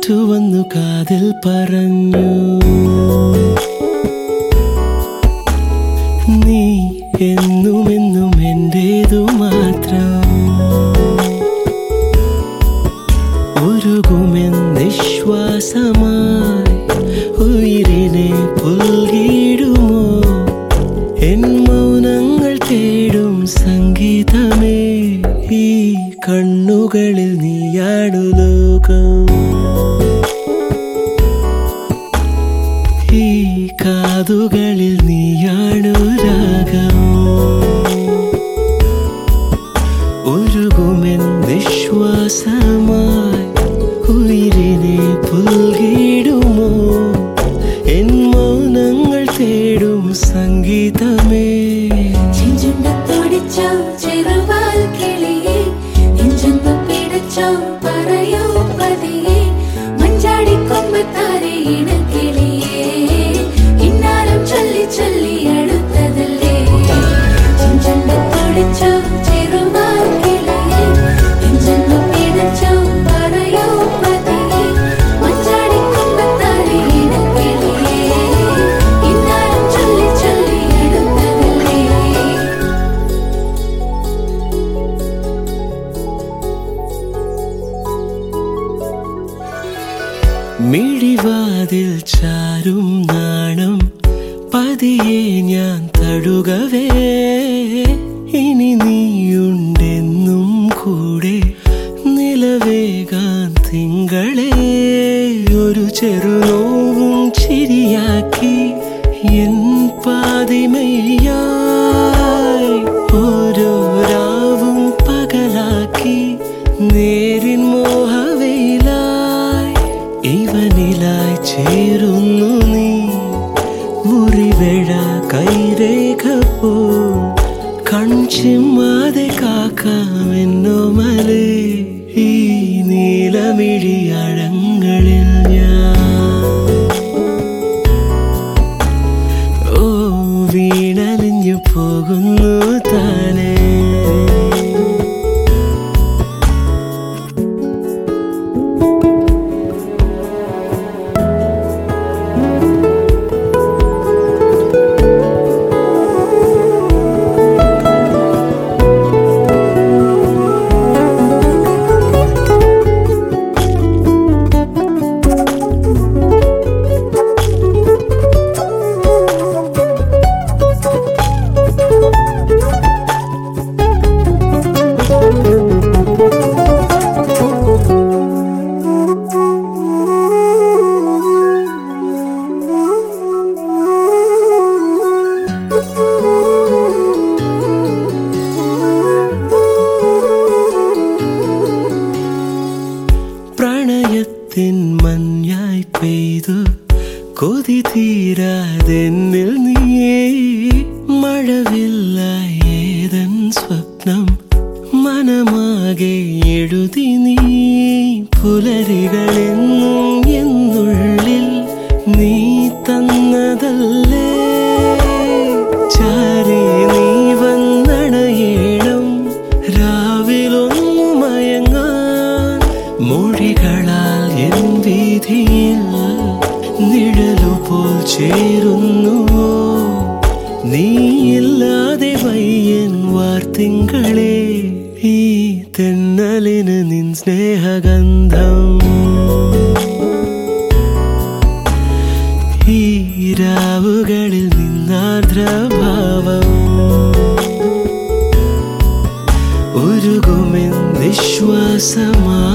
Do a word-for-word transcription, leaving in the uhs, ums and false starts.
കാറ്റു വന്നു കാതിൽ പറഞ്ഞു, നീ എന്നും എന്നും എന്റേതു മാത്രം. ഉരുകുമെന്നിശ്വാസമായി ഉയിരിനെ പുൽകിടുമോ എൻ മൗനങ്ങൾ തേടും സംഗീതമേ. ഈ കണ്ണുകളിൽ നീയാണു ലോകം, ഈ കാതുകളിൽ നീയാണു രാഗം. ഉരുകുമെന്നിശ്വാസമായി ഉയിരിനെ പുൽകിടുമോ എൻ മൗനങ്ങൾ തേടും സംഗീതമേ. ചെഞ്ചുണ്ടത്തോടിച്ചോ ചെറുവാൽ കിളിയേ, നെഞ്ചൊന്നു പിടച്ചോ പറയൂ പതിയെ, മഞ്ചാടിക്കൊമ്പത്താരെ ഇണക്കിളിയേ, ഇന്നാലും ചൊല്ലി ചൊല്ലി അടുത്തതല്ലേ. ചെഞ്ചുണ്ടത്തോടിച്ചോ ചെറുവാൽ കിളിയേ, നെഞ്ചൊന്നു പിടച്ചോ പറയൂ പതിയെ, മഞ്ചാടിക്കൊമ്പത്താരെ ഇണക്കിളിയേ, ഇന്നാലും ചൊല്ലി ചൊല്ലി അടുത്തതല്ലേ. മിഴിവാതിൽ ചാരും നാണം പതിയെ ഞാൻ തടുകവേ, ഇനി നീയുണ്ടെന്നും കൂടെ നിലവേകാൻ തിങ്കളെ. ഒരു ചെറുനോവും ചിരിയാക്കി എൻ പാതിമയായി, ഓരോ രാവും പകലാക്കി നേരിൻ മോഹവയിലായി. ഇവനിലായി ചേരുന്നു നീ മുറിവേഴ കൈരേഖ പോ, കൺചിമ്മാതെ കാക്കാമെന്നോമലേ. ഈ നീലമിഴിയഴങ്ങളിൽ ഞാൻ ഓ വീണലിഞ്ഞു പോകുന്നു താനേ. പ്രണയത്തിൻ മഞ്ഞായി പെയ്തു കൊതി തീരാതെന്നിൽ നീയേ, മഴവില്ലായി ഏതൻ സ്വപ്നം മനമാകെ എഴുതി നീ. പുലരികളെന്നും എന്നുള്ളിൽ നീ തന്നതല്ലേ, ചാരി നീ വന്നണയേണം രാവിലൊന്നു മയങ്ങാൻ. മൊഴികളാൽ എൻ വീതിയിൽ നിഴലുപോൽ ചേരുന്നുവോ, നീയില്ലാതെ വയ്യൻ വാർത്തിങ്കളെ. ഈ തെന്നലിന് നിൻ സ്നേഹഗന്ധം, ഈ രാവുകളിൽ നിന്നാർദ്രഭാവം. ഉരുകുമെന്നിശ്വാസമാ